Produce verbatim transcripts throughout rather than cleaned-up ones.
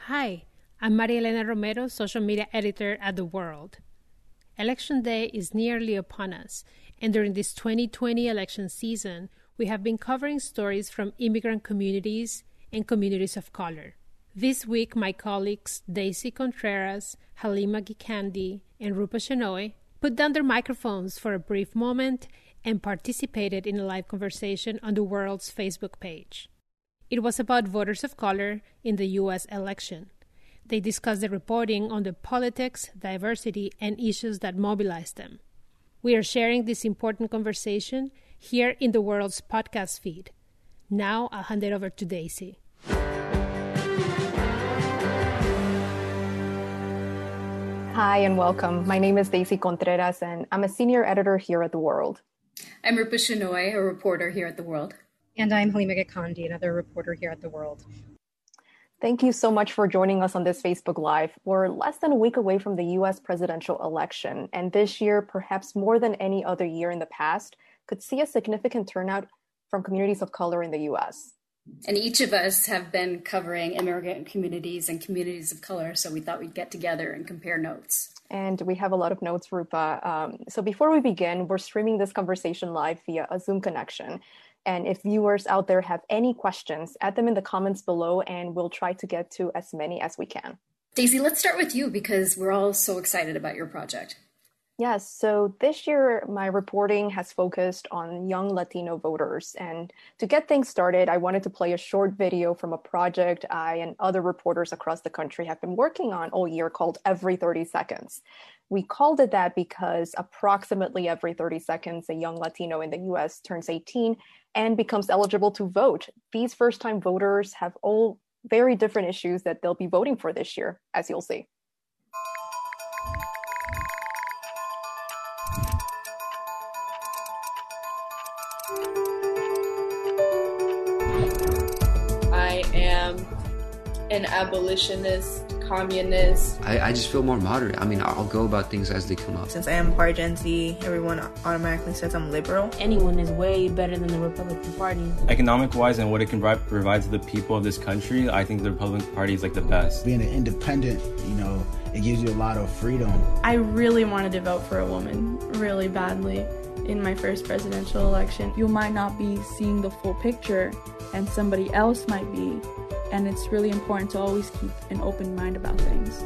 Hi, I'm Maria Elena Romero, social media editor at The World. Election day is nearly upon us, and during this twenty twenty election season, we have been covering stories from immigrant communities and communities of color. This week, my colleagues Daisy Contreras, Halima Gikandi, and Rupa Shenoy put down their microphones for a brief moment and participated in a live conversation on The World's Facebook page. It was about voters of color in the U S election. They discussed the reporting on the politics, diversity, and issues that mobilized them. We are sharing this important conversation here in The World's podcast feed. Now I'll hand it over to Daisy. Hi and welcome. My name is Daisy Contreras and I'm a senior editor here at The World. I'm Rupa Shenoy, a reporter here at The World. And I'm Halima Gikandi, another reporter here at The World. Thank you so much for joining us on this Facebook Live. We're less than a week away from the U S presidential election, and this year, perhaps more than any other year in the past, could see a significant turnout from communities of color in the U S. And each of us have been covering immigrant communities and communities of color, so we thought we'd get together and compare notes. And we have a lot of notes, Rupa. Um, so before we begin, we're streaming this conversation live via a Zoom connection. And if viewers out there have any questions, add them in the comments below and we'll try to get to as many as we can. Daisy, let's start with you because we're all so excited about your project. Yes, so this year my reporting has focused on young Latino voters. And to get things started, I wanted to play a short video from a project I and other reporters across the country have been working on all year called Every thirty seconds. We called it that because approximately every thirty seconds, a young Latino in the U S turns eighteen and becomes eligible to vote. These first-time voters have all very different issues that they'll be voting for this year, as you'll see. I am an abolitionist, communist. I, I just feel more moderate. I mean, I'll go about things as they come up. Since I am part Gen Z, everyone automatically says I'm liberal. Anyone is way better than the Republican Party. Economic-wise and what it can provide to the people of this country, I think the Republican Party is like the best. Being an independent, you know, it gives you a lot of freedom. I really wanted to vote for a woman really badly in my first presidential election. You might not be seeing the full picture and somebody else might be. And it's really important to always keep an open mind about things.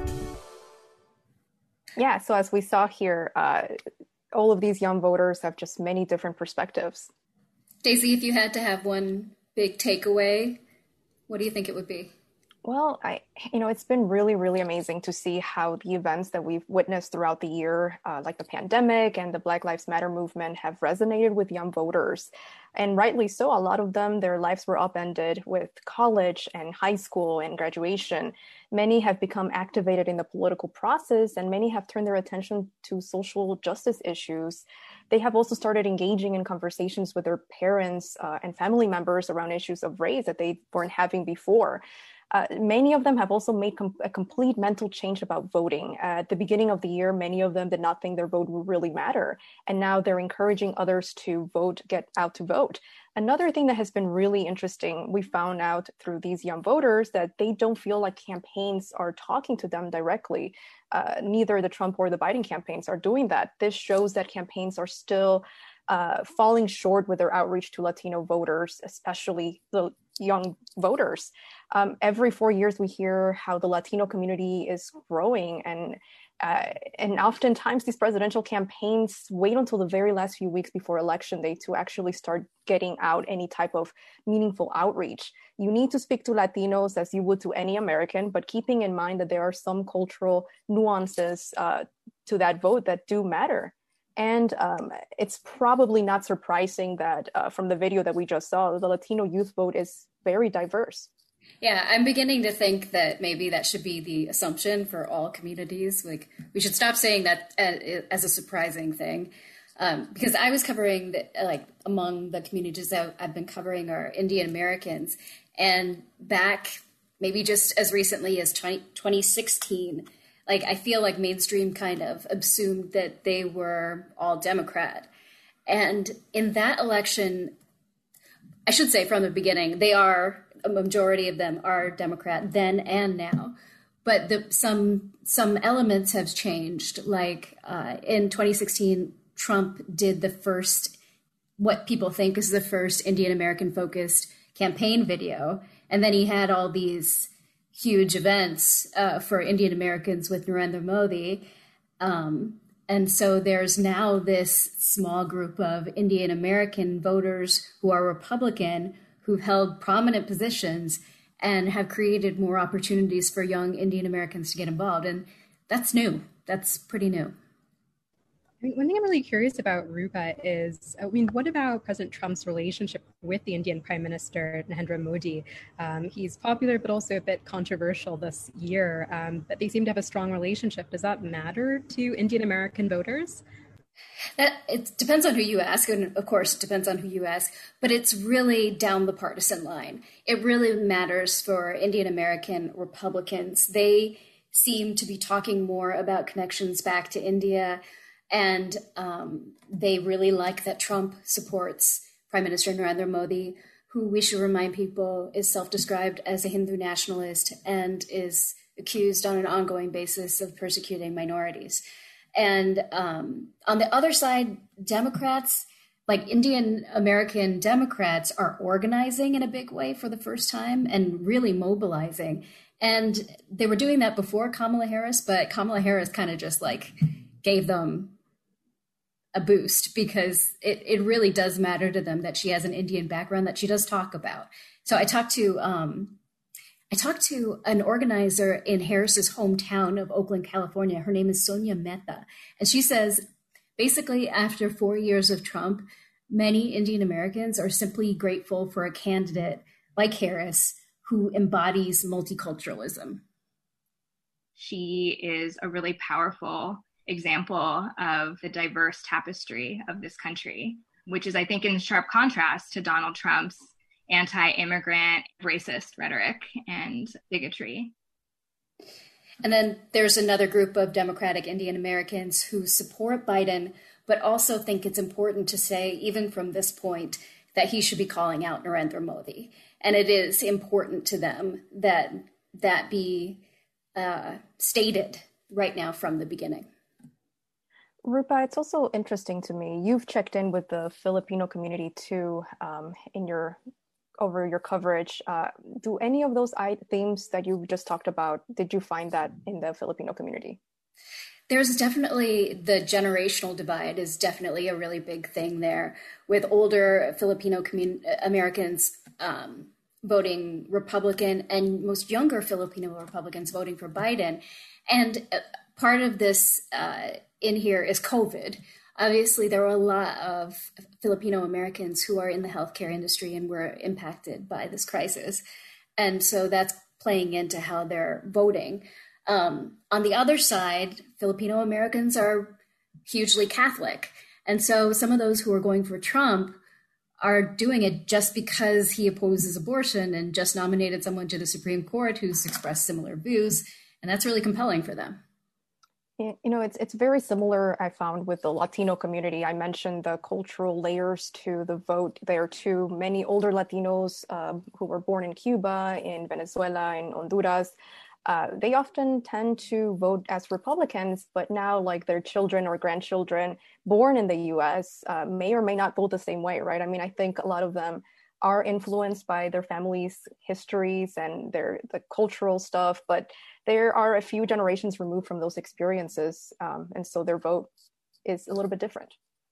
Yeah, so as we saw here, uh, all of these young voters have just many different perspectives. Daisy, if you had to have one big takeaway, what do you think it would be? Well, I, you know, it's been really, really amazing to see how the events that we've witnessed throughout the year, uh, like the pandemic and the Black Lives Matter movement, have resonated with young voters. And rightly so, a lot of them, their lives were upended with college and high school and graduation. Many have become activated in the political process, and many have turned their attention to social justice issues. They have also started engaging in conversations with their parents uh, and family members around issues of race that they weren't having before. Uh, many of them have also made com- a complete mental change about voting. Uh, at the beginning of the year, many of them did not think their vote would really matter. And now they're encouraging others to vote, get out to vote. Another thing that has been really interesting, we found out through these young voters that they don't feel like campaigns are talking to them directly. Uh, neither the Trump or the Biden campaigns are doing that. This shows that campaigns are still uh, falling short with their outreach to Latino voters, especially the young voters. Um, every four years, we hear how the Latino community is growing, and uh, and oftentimes these presidential campaigns wait until the very last few weeks before election day to actually start getting out any type of meaningful outreach. You need to speak to Latinos as you would to any American, but keeping in mind that there are some cultural nuances uh, to that vote that do matter. And um, it's probably not surprising that uh, from the video that we just saw, the Latino youth vote is very diverse. Yeah, I'm beginning to think that maybe that should be the assumption for all communities. Like, we should stop saying that as a surprising thing. Um, because I was covering, the, like, among the communities that I've been covering are Indian Americans. And back maybe just as recently as twenty sixteen, like, I feel like mainstream kind of assumed that they were all Democrat. And in that election, I should say from the beginning, they are a majority of them are Democrat then and now. But the, some some elements have changed. Like uh, in twenty sixteen, Trump did the first, what people think is the first Indian American focused campaign video. And then he had all these huge events uh, for Indian Americans with Narendra Modi. Um, and so there's now this small group of Indian American voters who are Republican, who've held prominent positions and have created more opportunities for young Indian Americans to get involved. And that's new. That's pretty new. I mean, one thing I'm really curious about, Rupa, is, I mean, what about President Trump's relationship with the Indian Prime Minister, Narendra Modi? Um, he's popular, but also a bit controversial this year, um, but they seem to have a strong relationship. Does that matter to Indian American voters? That it depends on who you ask, and of course it depends on who you ask, but it's really down the partisan line. It really matters for Indian American Republicans. They seem to be talking more about connections back to India, and um, they really like that Trump supports Prime Minister Narendra Modi, who, we should remind people, is self-described as a Hindu nationalist and is accused on an ongoing basis of persecuting minorities. And um, on the other side, Democrats, like Indian American Democrats, are organizing in a big way for the first time and really mobilizing. And they were doing that before Kamala Harris, but Kamala Harris kind of just like gave them a boost because it, it really does matter to them that she has an Indian background that she does talk about. So I talked to um, I talked to an organizer in Harris's hometown of Oakland, California. Her name is Sonia Mehta. And she says, basically, after four years of Trump, many Indian Americans are simply grateful for a candidate like Harris who embodies multiculturalism. She is a really powerful example of the diverse tapestry of this country, which is, I think, in sharp contrast to Donald Trump's anti-immigrant, racist rhetoric and bigotry. And then there's another group of Democratic Indian Americans who support Biden, but also think it's important to say, even from this point, that he should be calling out Narendra Modi. And it is important to them that that be uh, stated right now from the beginning. Rupa, it's also interesting to me. You've checked in with the Filipino community too um, in your over your coverage. Uh, do any of those themes that you just talked about, did you find that in the Filipino community? There's definitely, the generational divide is definitely a really big thing there, with older Filipino commun- Americans um, voting Republican and most younger Filipino Republicans voting for Biden. And part of this uh, in here is COVID. Obviously, there are a lot of Filipino Americans who are in the healthcare industry and were impacted by this crisis. And so that's playing into how they're voting. Um, on the other side, Filipino Americans are hugely Catholic. And so some of those who are going for Trump are doing it just because he opposes abortion and just nominated someone to the Supreme Court who's expressed similar views. And that's really compelling for them. You know, it's it's very similar, I found, with the Latino community. I mentioned the cultural layers to the vote there too. Many older Latinos um, who were born in Cuba, in Venezuela, in Honduras, uh, they often tend to vote as Republicans, but now like their children or grandchildren born in the U S uh, may or may not vote the same way, right? I mean, I think a lot of them are influenced by their families' histories and their the cultural stuff, but there are a few generations removed from those experiences, um, and so their vote is a little bit different.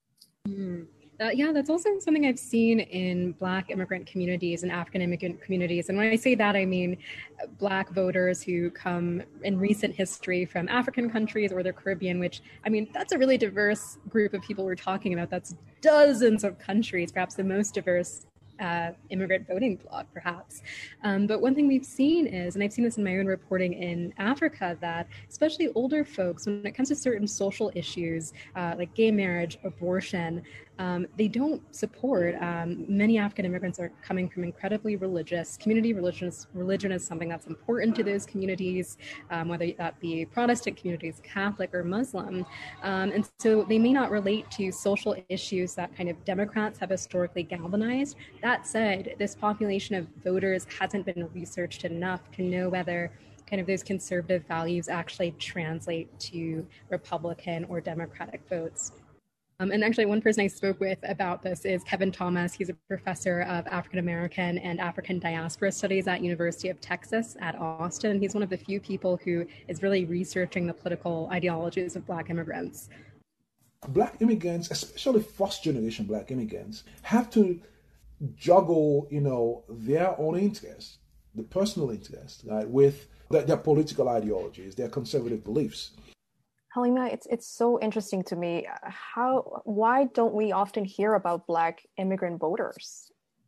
Mm. Uh, yeah, that's also something I've seen in Black immigrant communities and African immigrant communities. And when I say that, I mean Black voters who come in recent history from African countries or the Caribbean, which, I mean, that's a really diverse group of people we're talking about. That's dozens of countries, perhaps the most diverse Uh, immigrant voting bloc, perhaps. Um, but one thing we've seen is, and I've seen this in my own reporting in Africa, that especially older folks, when it comes to certain social issues uh, like gay marriage, abortion, um, they don't support. Um, many African immigrants are coming from incredibly religious community. Religion is, religion is something that's important to those communities, um, whether that be Protestant communities, Catholic or Muslim. Um, and so they may not relate to social issues that kind of Democrats have historically galvanized. That said, this population of voters hasn't been researched enough to know whether kind of those conservative values actually translate to Republican or Democratic votes. Um, and actually, one person I spoke with about this is Kevin Thomas. He's a professor of African American and African diaspora studies at University of Texas at Austin. He's one of the few people who is really researching the political ideologies of Black immigrants. Black immigrants, especially first-generation Black immigrants, have to juggle, you know, their own interests, the personal interests, right, with their, their political ideologies, their conservative beliefs. Halima, it's it's so interesting to me. How why don't we often hear about Black immigrant voters?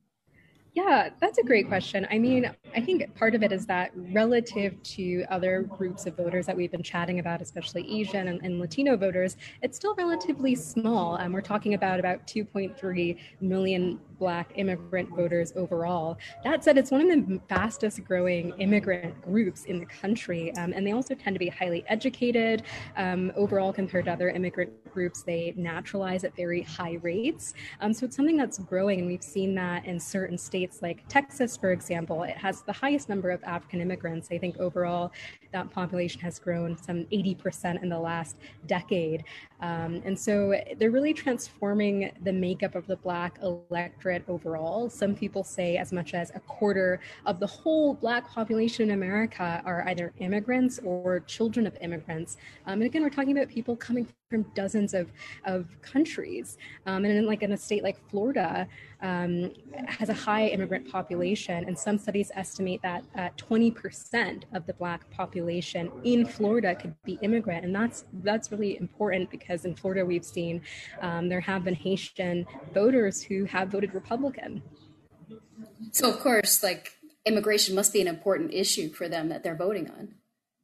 Yeah, that's a great question. I mean, I think part of it is that relative to other groups of voters that we've been chatting about, especially Asian and, and Latino voters, it's still relatively small. Um, we're talking about about two point three million Black immigrant voters overall. That said, it's one of the fastest growing immigrant groups in the country. Um, and they also tend to be highly educated. Um, overall, compared to other immigrant groups, they naturalize at very high rates. Um, so it's something that's growing, and we've seen that in certain states like Texas, for example. It has the highest number of African immigrants. I think overall that population has grown some eighty percent in the last decade. Um, and so they're really transforming the makeup of the Black electorate overall. Some people say as much as a quarter of the whole Black population in America are either immigrants or children of immigrants. Um, and again, we're talking about people coming from dozens of, of countries. Um, and in, like in a state like Florida, um, has a high immigrant population. And some studies estimate that uh, twenty percent of the Black population in Florida could be immigrant. And that's that's really important because in Florida, we've seen um, there have been Haitian voters who have voted Republican. So, of course, like immigration must be an important issue for them that they're voting on.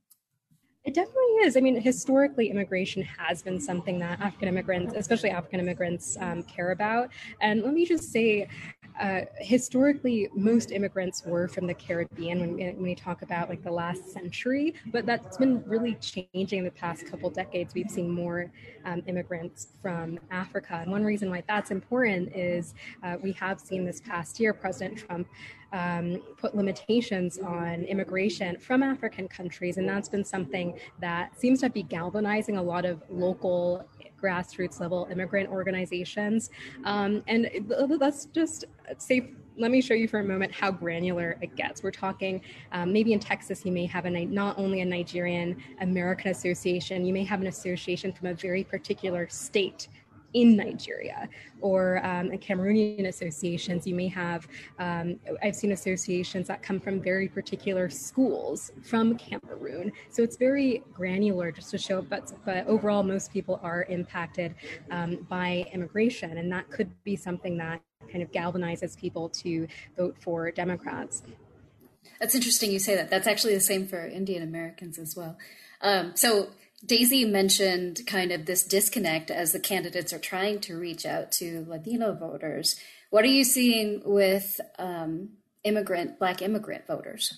It definitely is. I mean, historically, immigration has been something that African immigrants, especially African immigrants, um, care about. And let me just say, uh, historically, most immigrants were from the Caribbean when, when we talk about like the last century, but that's been really changing in the past couple decades. We've seen more um, immigrants from Africa. And one reason why that's important is uh, we have seen this past year, President Trump Um, put limitations on immigration from African countries. And that's been something that seems to be galvanizing a lot of local grassroots level immigrant organizations. Um, and let's just say, let me show you for a moment how granular it gets. We're talking um, maybe in Texas, you may have a not only a Nigerian American association, you may have an association from a very particular state in Nigeria, or um, in Cameroonian associations, you may have, um, I've seen associations that come from very particular schools from Cameroon. So it's very granular just to show, but, but overall, most people are impacted um, by immigration. And that could be something that kind of galvanizes people to vote for Democrats. That's interesting you say that. That's actually the same for Indian Americans as well. Um, so Daisy mentioned kind of this disconnect as the candidates are trying to reach out to Latino voters. What are you seeing with um, immigrant, Black immigrant voters?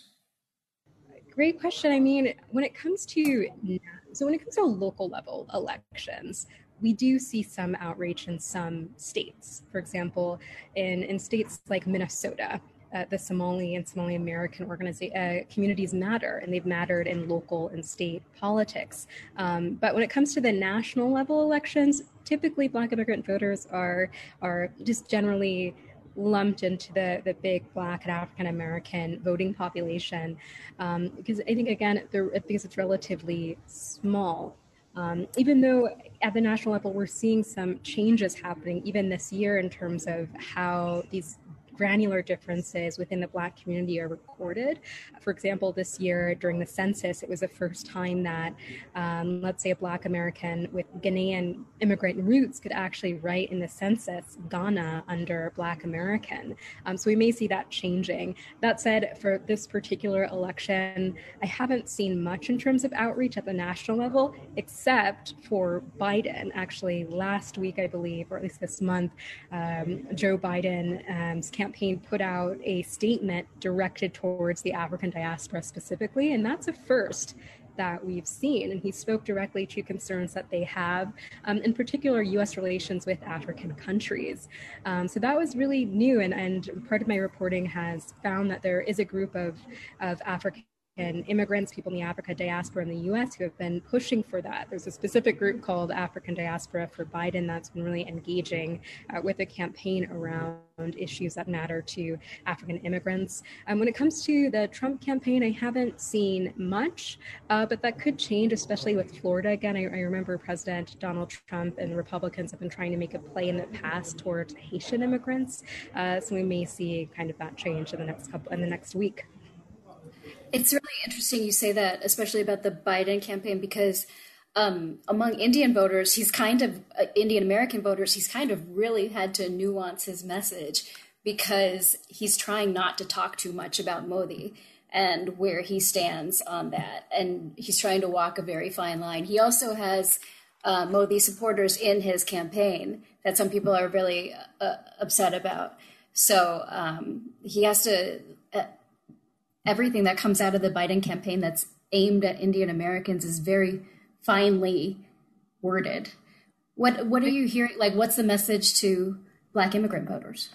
Great question. I mean, when it comes to, so when it comes to local level elections, we do see some outreach in some states. For example, in, in states like Minnesota, Uh, the Somali and Somali American organiza- uh, communities matter, and they've mattered in local and state politics. Um, but when it comes to the national level elections, typically Black immigrant voters are are just generally lumped into the, the big Black and African American voting population, um, because I think, again, because it's relatively small. Um, even though at the national level, we're seeing some changes happening even this year in terms of how these granular differences within the Black community are recorded. For example, this year during the census, it was the first time that, um, let's say, a Black American with Ghanaian immigrant roots could actually write in the census Ghana under Black American. Um, so we may see that changing. That said, for this particular election, I haven't seen much in terms of outreach at the national level, except for Biden. Actually, last week, I believe, or at least this month, um, Joe Biden's campaign put out a statement directed towards the African diaspora specifically, and that's a first that we've seen. And he spoke directly to concerns that they have, um, in particular, U S relations with African countries. Um, so that was really new. And, and part of my reporting has found that there is a group of, of African and immigrants, people in the Africa diaspora in the U S who have been pushing for that. There's a specific group called African Diaspora for Biden that's been really engaging uh, with a campaign around issues that matter to African immigrants. Um, when it comes to the Trump campaign, I haven't seen much, uh, but that could change, especially with Florida. Again, I, I remember President Donald Trump and Republicans have been trying to make a play in the past towards Haitian immigrants. Uh, so we may see kind of that change in the next couple, in the next week. It's really interesting you say that, especially about the Biden campaign, because um, among Indian voters, he's kind of, uh, Indian American voters, he's kind of really had to nuance his message because he's trying not to talk too much about Modi and where he stands on that. And he's trying to walk a very fine line. He also has uh, Modi supporters in his campaign that some people are really uh, upset about. So um, he has to... Uh, everything that comes out of the Biden campaign that's aimed at Indian Americans is very finely worded. What what are you hearing? Like, what's the message to Black immigrant voters?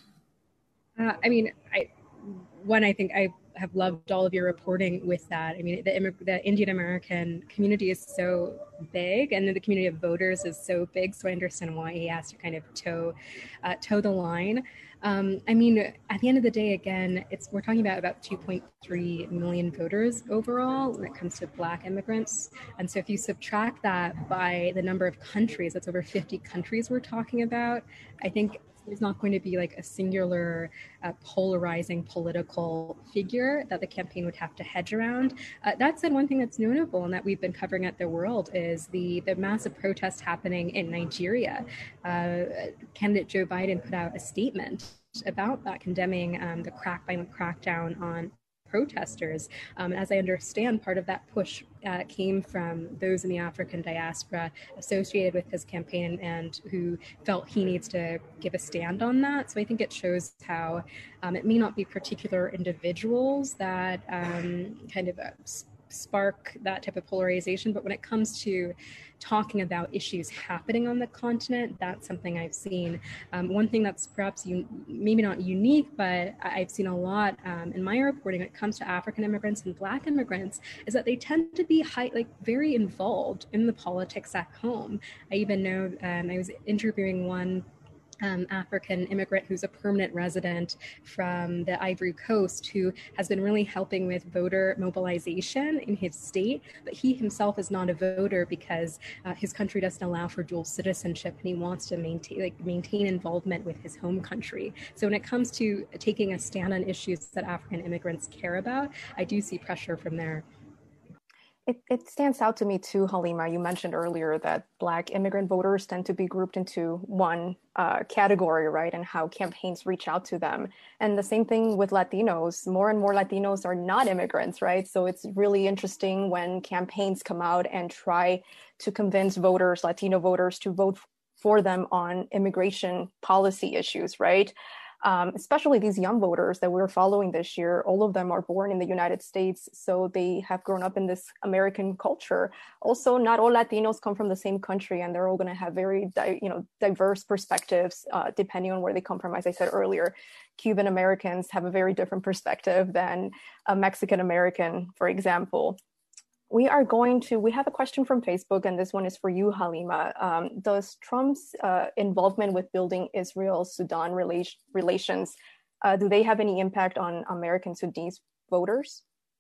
Uh, I mean, I one, I think I have loved all of your reporting with that. I mean, the, the Indian American community is so big, and the community of voters is so big. So I understand why he has to kind of toe uh, toe the line. Um, I mean, at the end of the day, again, it's we're talking about about two point three million voters overall when it comes to Black immigrants. And so if you subtract that by the number of countries, that's over fifty countries we're talking about, I think there's not going to be like a singular uh, polarizing political figure that the campaign would have to hedge around. Uh, that said, one thing that's notable and that we've been covering at The World is the, the massive protest happening in Nigeria. Uh, candidate Joe Biden put out a statement about that, condemning um, the crack violent crackdown on protesters. Um, as I understand, part of that push uh, came from those in the African diaspora associated with his campaign and who felt he needs to give a stand on that. So I think it shows how um, it may not be particular individuals that um, kind of uh, spark that type of polarization, but when it comes to talking about issues happening on the continent, that's something I've seen. Um, one thing that's perhaps un- maybe not unique, but I've seen a lot um, in my reporting when it comes to African immigrants and Black immigrants is that they tend to be high, like very involved in the politics at home. I even know um, I was interviewing one Um, African immigrant who's a permanent resident from the Ivory Coast who has been really helping with voter mobilization in his state, but he himself is not a voter because uh, his country doesn't allow for dual citizenship, and he wants to maintain like maintain involvement with his home country. So when it comes to taking a stand on issues that African immigrants care about, I do see pressure from there. It, it stands out to me too, Halima. You mentioned earlier that Black immigrant voters tend to be grouped into one uh, category, right? And how campaigns reach out to them. And the same thing with Latinos. More and more Latinos are not immigrants, right? So it's really interesting when campaigns come out and try to convince voters, Latino voters, to vote for them on immigration policy issues, right? Um, especially these young voters that we're following this year, all of them are born in the United States, so they have grown up in this American culture. Also, not all Latinos come from the same country, and they're all going to have very, di- you know, diverse perspectives uh, depending on where they come from. As I said earlier, Cuban Americans have a very different perspective than a Mexican American, for example. We are going to, we have a question from Facebook, and this one is for you, Halima. Um, does Trump's uh, involvement with building Israel-Sudan rela- relations, uh, do they have any impact on American Sudanese voters?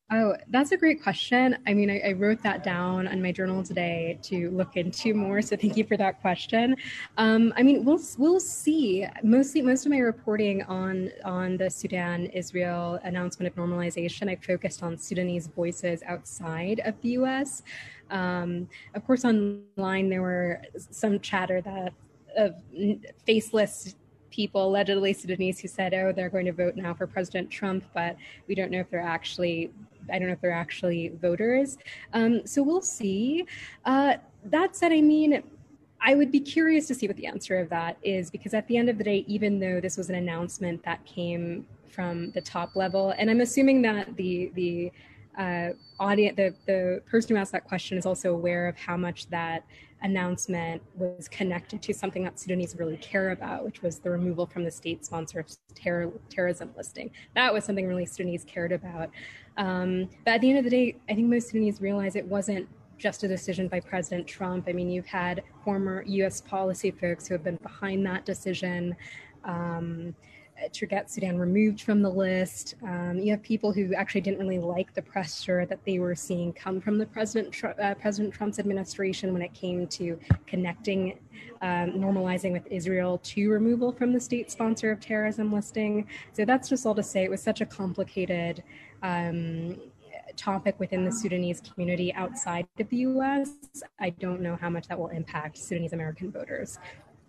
Oh, that's a great question. I mean, I, I wrote that down on my journal today to look into more. So thank you for that question. Um, I mean, we'll we'll see. Mostly, most of my reporting on on the Sudan-Israel announcement of normalization, I focused on Sudanese voices outside of the U S. Um, of course, online there were some chatter that of faceless people, allegedly Sudanese, who said, "Oh, they're going to vote now for President Trump," but we don't know if they're actually. I don't know if they're actually voters. Um, so we'll see. Uh, that said, I mean, I would be curious to see what the answer of that is, because at the end of the day, even though this was an announcement that came from the top level, and I'm assuming that the the uh, audience, the, the person who asked that question is also aware of how much that announcement was connected to something that Sudanese really care about, which was the removal from the state sponsor of terror, terrorism listing. That was something really Sudanese cared about. Um, but at the end of the day, I think most Sudanese realize it wasn't just a decision by President Trump. I mean, you've had former U S policy folks who have been behind that decision um, to get Sudan removed from the list. Um, you have people who actually didn't really like the pressure that they were seeing come from the President uh, President Trump's administration when it came to connecting, um, normalizing with Israel to removal from the state sponsor of terrorism listing. So that's just all to say it was such a complicated um, topic within the Sudanese community outside of the U S. I don't know how much that will impact Sudanese American voters.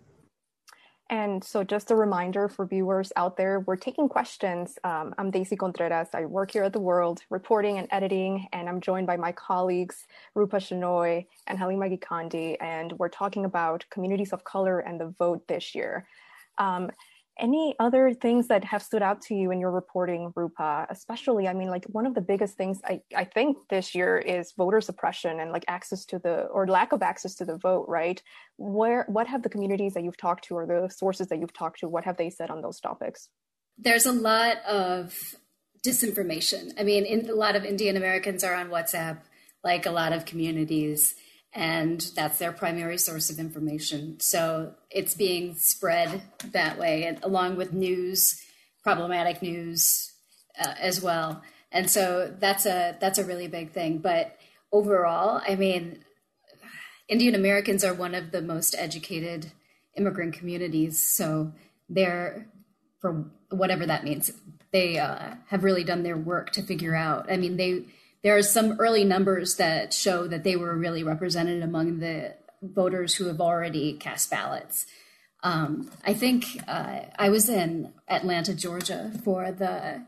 And so just a reminder for viewers out there, we're taking questions. Um, I'm Daisy Contreras. I work here at The World, reporting and editing, and I'm joined by my colleagues, Rupa Shenoy and Halima Gikandi, and we're talking about communities of color and the vote this year. Um, Any other things that have stood out to you in your reporting, Rupa? Especially, I mean, like one of the biggest things I, I think this year is voter suppression and like access to the, or lack of access to the vote, right? Where, what have the communities that you've talked to or the sources that you've talked to, what have they said on those topics? There's a lot of disinformation. I mean, in, a lot of Indian Americans are on WhatsApp, like a lot of communities, and that's their primary source of information. So it's being spread that way, and along with news, problematic news uh, as well. And so that's a that's a really big thing. But overall, I mean, Indian Americans are one of the most educated immigrant communities. So they're, for whatever that means, they uh, have really done their work to figure out. I mean, they. There are some early numbers that show that they were really represented among the voters who have already cast ballots. Um, I think uh, I was in Atlanta, Georgia for the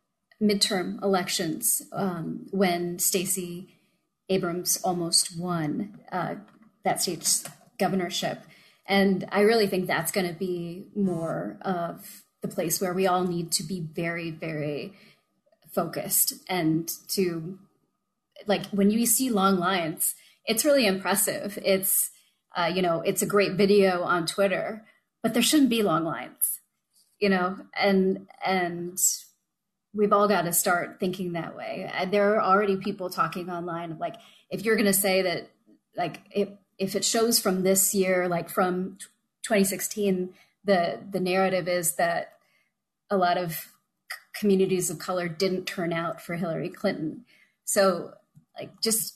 midterm elections um, when Stacey Abrams almost won uh, that state's governorship. And I really think that's going to be more of the place where we all need to be very, very focused, and to, like, when you see long lines, it's really impressive. It's, uh, you know, it's a great video on Twitter, but there shouldn't be long lines, you know, and, and we've all got to start thinking that way. There are already people talking online of like, if you're going to say that, like, if, if it shows from this year, like from twenty sixteen, the, the narrative is that a lot of communities of color didn't turn out for Hillary Clinton. So like, just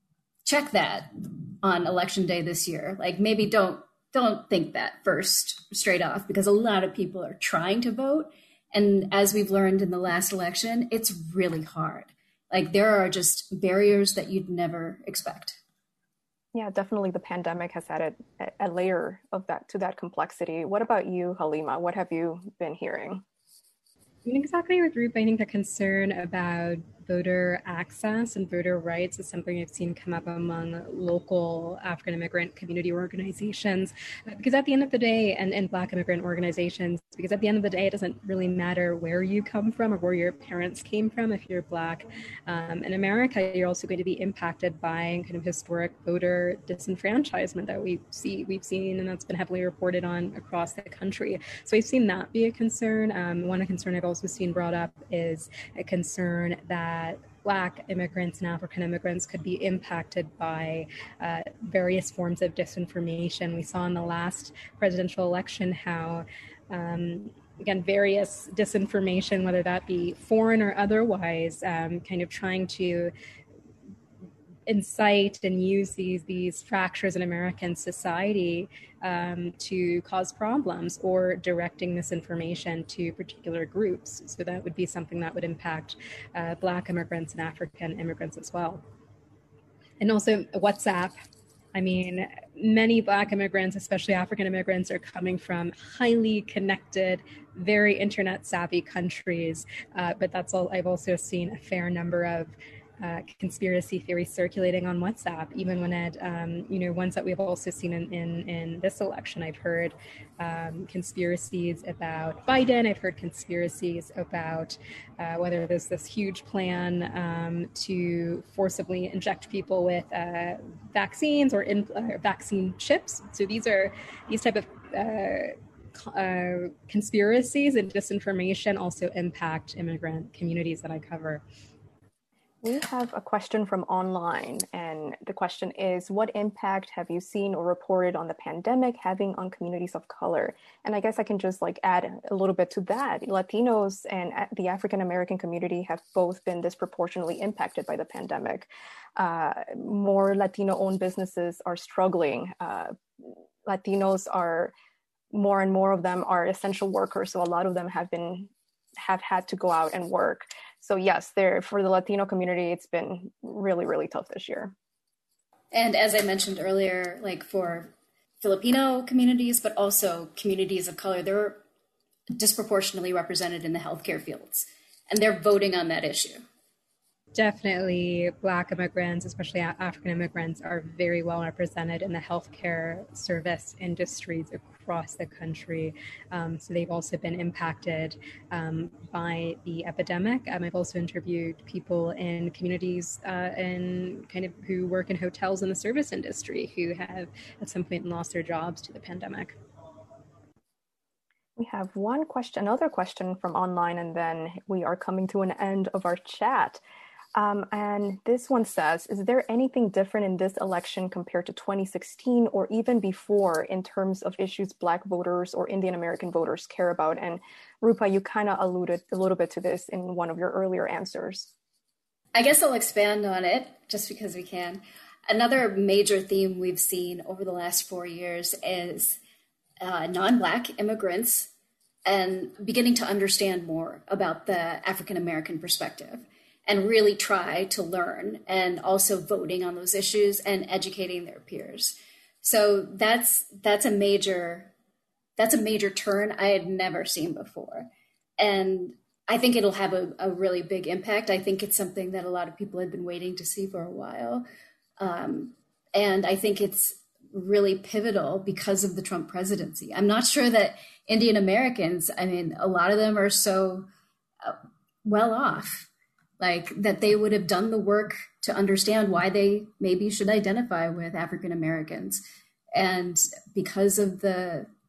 check that on election day this year. Like, maybe don't, don't think that first straight off, because a lot of people are trying to vote. And as we've learned in the last election, it's really hard. Like, there are just barriers that you'd never expect. Yeah, definitely the pandemic has added a layer of that to that complexity. What about you, Halima? What have you been hearing? I mean, exactly with Rupa, I think the concern about voter access and voter rights is something I've seen come up among local African immigrant community organizations. Because at the end of the day, and, and Black immigrant organizations, because at the end of the day, it doesn't really matter where you come from or where your parents came from if you're Black. Um, in America, you're also going to be impacted by kind of historic voter disenfranchisement that we see, we've seen, and that's been heavily reported on across the country. So I've seen that be a concern. Um, one concern I've also seen brought up is a concern that Black immigrants and African immigrants could be impacted by uh, various forms of disinformation. We saw in the last presidential election how um, again, various disinformation, whether that be foreign or otherwise, um, kind of trying to incite and use these these fractures in American society um, to cause problems, or directing this information to particular groups. So that would be something that would impact uh, Black immigrants and African immigrants as well. And also WhatsApp. I mean, many Black immigrants, especially African immigrants, are coming from highly connected, very internet savvy countries. Uh, but that's all. I've also seen a fair number of Uh, conspiracy theories circulating on WhatsApp, even when it, um, you know, ones that we've also seen in, in, in this election. I've heard um, conspiracies about Biden. I've heard conspiracies about uh, whether there's this huge plan um, to forcibly inject people with uh, vaccines or in, uh, vaccine chips. So these are these type of uh, uh, conspiracies and disinformation also impact immigrant communities that I cover. We have a question from online, and the question is, what impact have you seen or reported on the pandemic having on communities of color? And I guess I can just like add a little bit to that. Latinos and the African American community have both been disproportionately impacted by the pandemic. Uh, more Latino-owned businesses are struggling. Uh, Latinos are, more and more of them are essential workers, so a lot of them have been have had to go out and work. So yes, there for the Latino community, it's been really, really tough this year. And as I mentioned earlier, like for Filipino communities, but also communities of color, they're disproportionately represented in the healthcare fields, and they're voting on that issue. Definitely, Black immigrants, especially African immigrants, are very well represented in the healthcare service industries across the country. Um, so they've also been impacted um, by the epidemic. Um, I've also interviewed people in communities uh, and kind of who work in hotels in the service industry who have at some point lost their jobs to the pandemic. We have one question, another question from online, and then we are coming to an end of our chat. Um, and this one says, is there anything different in this election compared to twenty sixteen or even before in terms of issues Black voters or Indian American voters care about? And Rupa, you kind of alluded a little bit to this in one of your earlier answers. I guess I'll expand on it just because we can. Another major theme we've seen over the last four years is uh, non-Black immigrants and beginning to understand more about the African American perspective, and really try to learn, and also voting on those issues and educating their peers. So that's that's a major that's a major turn I had never seen before, and I think it'll have a, a really big impact. I think it's something that a lot of people had been waiting to see for a while, um, and I think it's really pivotal because of the Trump presidency. I'm not sure that Indian Americans, I mean, a lot of them are so uh, well off, like that they would have done the work to understand why they maybe should identify with African Americans. And because of the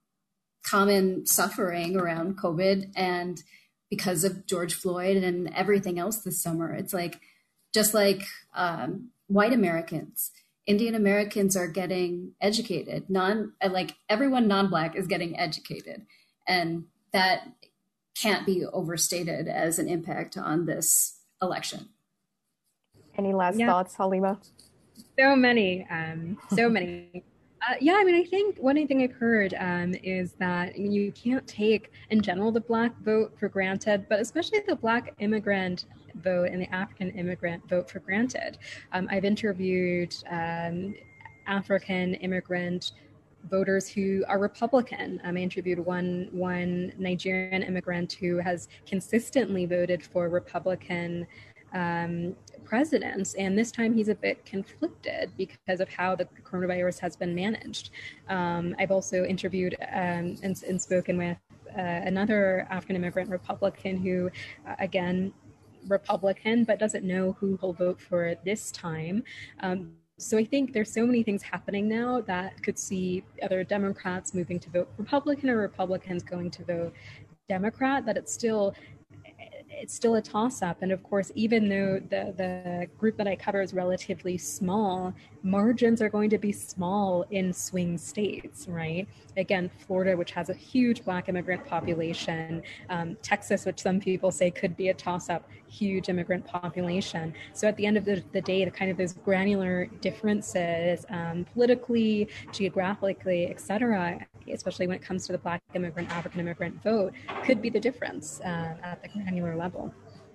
common suffering around COVID and because of George Floyd and everything else this summer, it's like, just like um, white Americans, Indian Americans are getting educated. Non, like everyone non-Black is getting educated. And that can't be overstated as an impact on this election. Any last yeah. thoughts, Halima? So many, um, so many. Uh, yeah, I mean, I think one thing I've heard um, is that I mean, you can't take, in general, the Black vote for granted, but especially the Black immigrant vote and the African immigrant vote for granted. Um, I've interviewed um, African immigrant voters who are Republican. Um, I interviewed one one Nigerian immigrant who has consistently voted for Republican um, presidents, and this time he's a bit conflicted because of how the coronavirus has been managed. Um, I've also interviewed um, and, and spoken with uh, another African immigrant Republican who, uh, again, Republican, but doesn't know who he'll vote for this time. Um, So I think there's so many things happening now that could see other Democrats moving to vote Republican or Republicans going to vote Democrat, that it's still, it's still a toss-up. And of course, even though the, the group that I cover is relatively small, margins are going to be small in swing states, right? Again, Florida, which has a huge Black immigrant population, um, Texas, which some people say could be a toss-up, huge immigrant population. So at the end of the, the day, the kind of those granular differences, um, politically, geographically, et cetera, especially when it comes to the Black immigrant, African immigrant vote, could be the difference uh, at the granular level.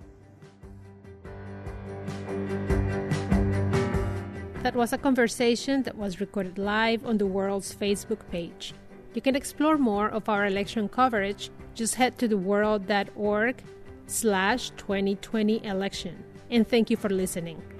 That was a conversation that was recorded live on The World's Facebook page. You can explore more of our election coverage. Just head to theworld.org slash 2020 election. And thank you for listening.